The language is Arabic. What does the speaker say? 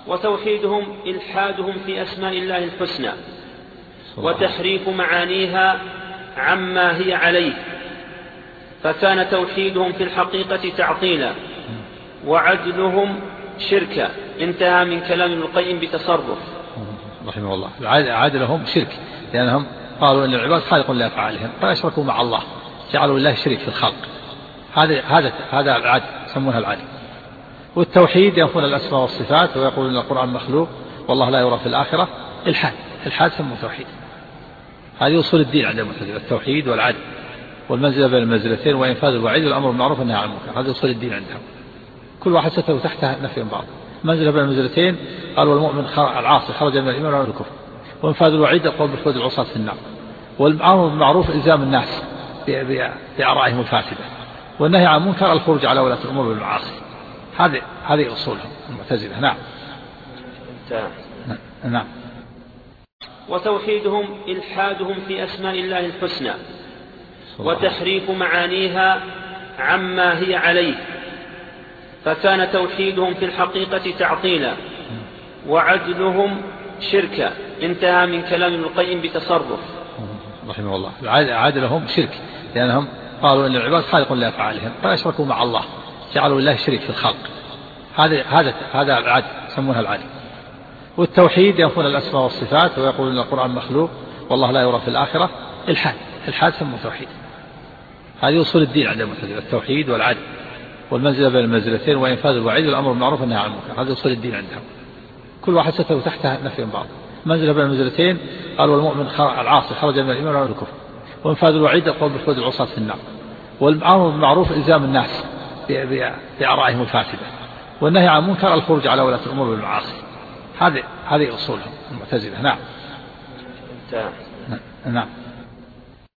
وتوحيدهم إلحادهم في أسماء الله الحسنى وتحريف معانيها عما هي عليه، فكان توحيدهم في الحقيقة تعطيلا وعدلهم شركا. انتهى من كلام ابن القيم بتصرف رحمه الله. عدلهم شرك لأنهم قالوا أن العباد خالق لأفعالهم فأشركوا مع الله، جعلوا الله شريك في الخلق. هذا العدل يسمونها العدل. والتوحيد ينفون الأسماء والصفات ويقولون القرآن مخلوق والله لا يرى في الآخرة. الحاد سموا توحيد. هذه أصول الدين عند المعتزلة، التوحيد والعدل والمنزلة بين المنزلتين وإنفاذ الوعيد والأمر بالمعروف والنهي عن المنكر. هذه أصول الدين عندهم، كل واحد ستو تحتها نفي بعض. منزلة بين المنزلتين قال والمؤمن العاصي خرج من الإيمان وعلى الكفر، وإنفاذ الوعيد القول بخلود العصاة في النار، والأمر بالمعروف إلزام الناس بآرائهم الفاسدة، والنهي عن المنكر الخروج على ولاة الأمور بالمعاصي. هذه أصولهم المعتزلة. نعم. وتوحيدهم إلحادهم في أسماء الله الحسنى وتحريف معانيها عما هي عليه، فكان توحيدهم في الحقيقة تعطيلا وعدلهم شركا. انتهى من كلام ابن القيم بتصرف رحمه الله. عدلهم شرك لأنهم قالوا أن العباد خالق لأفعالهم فأشركوا مع الله، جعلوا الله شريك في الخلق. هذا العدل يسمونها العدل. والتوحيد ينفون الأسماء والصفات ويقولون القرآن مخلوق والله لا يرى في الآخرة. الحاد سموا توحيد. هذه أصول الدين عند المعتزلة، التوحيد والعدل والمنزلة بين المنزلتين وإنفاذ الوعيد والأمر بالمعروف والنهي عن المنكر. هذه أصول الدين عندهم، كل واحد ستو تحتها نفي بعض. منزلة بين المنزلتين قال والمؤمن العاصي خرج من الإيمان وعلى الكفر، وإنفاذ الوعيد القول بخلود العصاة في النار، والأمر بالمعروف إلزام الناس بآرائهم الفاسدة، والنهي عن المنكر الخروج على ولاة الأمور بالمعاصي. هذه أصولهم المعتزلة. نعم.